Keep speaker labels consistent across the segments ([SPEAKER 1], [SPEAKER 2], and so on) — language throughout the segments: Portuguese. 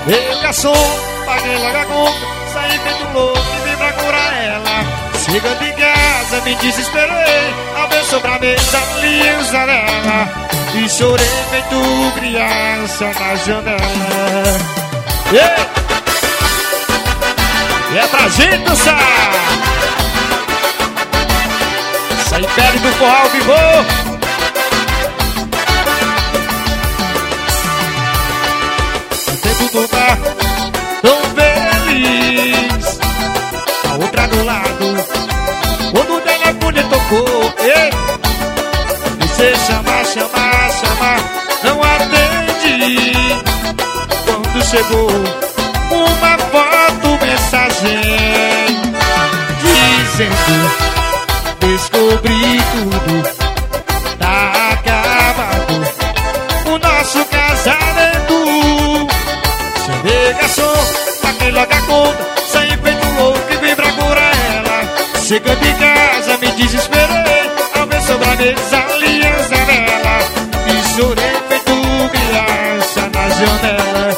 [SPEAKER 1] Eu garçom, paguei logo a conta, saí feito louco e vim pra curar ela. Chegando em casa, me desesperei ao ver sobre a mesa a aliança dela. E chorei feito criança na janela. E é pra gente dançar. Essa império do forró ao vivo. O tempo não tá tão feliz. A outra do lado, quando o telefone tocou. E você chamar, não atende. Quando chegou uma foto, mensagem dizendo: descobri tudo, tá acabado o nosso casamento. Chamei garçom, paguei logo a conta, saí feito louco e vim pra curar ela. Chegando em casa, me desesperei ao ver sobre a mesa a aliança dela. E chorei feito criança na janela.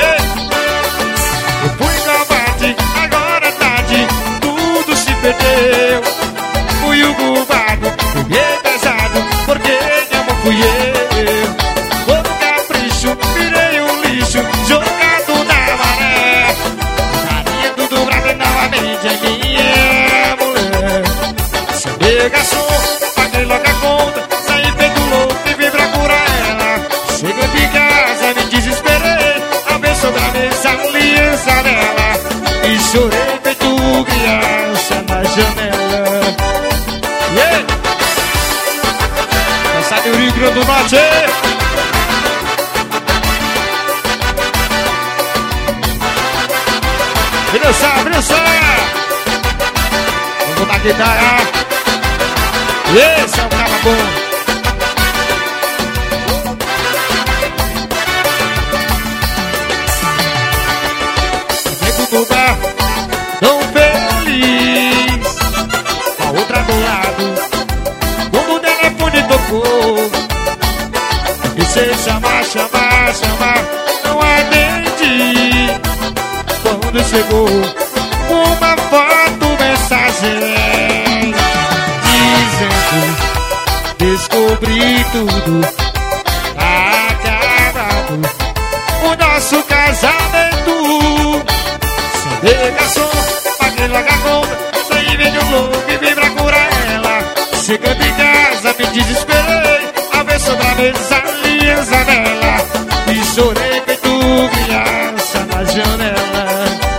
[SPEAKER 1] Eu fui covarde, agora é tarde, tudo se perdeu. Fui o culpado, peguei pesado, porque não fui eu. Vou no capricho, virei um lixo, jogado na maré. Carinha do dobrado novamente é minha mulher. Chamei garçom, paguei logo a conta, saí feito louco e vim pra curar ela. Chegando em casa, me desesperei ao ver sobre a mesa a aliança dela. E chorei feito criança na janela. Essa é o Rio Grande do Norte. Dançar. Vamos botar a guitarra. Esse é o cara bom. Tempo lugar tão feliz. A outra do lado, quando o telefone tocou. E você chamar, não atende. Quando chegou uma foto, mensagem dizendo: descobri tudo, acabado o nosso casamento. Chamei garçom, paguei logo a conta, saí meio louco e vim pra curar ela. Chegando em casa, me desesperei ao ver sobre a mesa a aliança dela. E chorei feito criança na janela.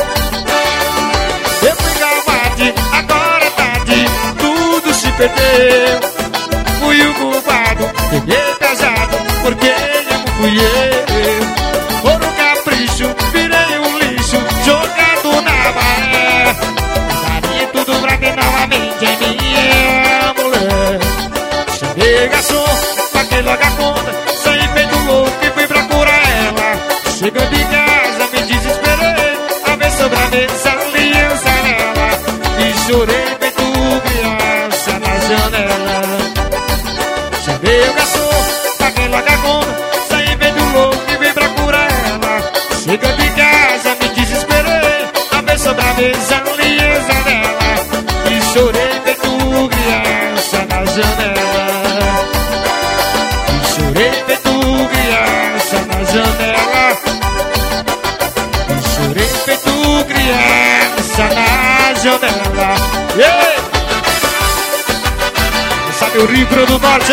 [SPEAKER 1] Eu fui covarde, agora é tarde, tudo se perdeu. Fui o culpado, peguei pesado, porque não fui eu. Por um capricho, virei um lixo, jogado na maré. Daria tudo pra ter novamente é minha mulher. Chamei garçom, paguei logo a conta, saí feito louco e fui pra curar ela. Chegando em casa, me desesperei ao ver sobre a mesa a aliança dela. E chorei feito criança na janela. Chamei o garçom, paguei logo a conta, saí feito louco e vim pra curar ela. Chegando em casa, me desesperei ao ver sobre a mesa a aliança dela. E chorei feito criança na janela. E chorei feito criança na janela. Chorei feito criança na janela. Sabe o Rio Grande do Norte?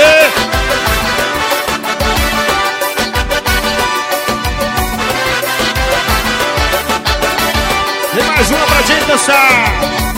[SPEAKER 1] Tem mais uma pra gente dançar.